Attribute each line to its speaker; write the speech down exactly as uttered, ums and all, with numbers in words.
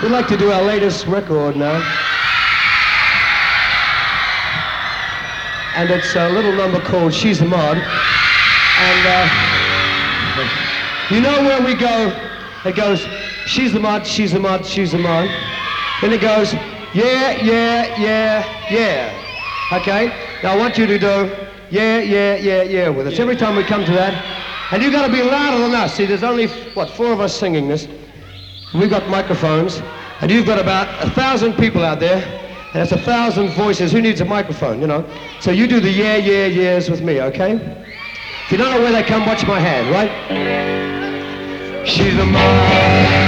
Speaker 1: We'd like to do our latest record now. And it's a little number called She's a Mod. And uh, you know where we go, it goes, she's a mod, she's a mod, she's a mod. Then it goes, yeah, yeah, yeah, yeah. Okay? Now I want you to do, yeah, yeah, yeah, yeah with us. Every time we come to that. And you gotta be louder than us. See, there's only, what, four of us singing this. We've got microphones, and you've got about a thousand people out there, and that's a thousand voices. Who needs a microphone, you know? So you do the yeah, yeah, yeahs with me, okay? If you don't know where they come, watch my hand, right? She's a mod.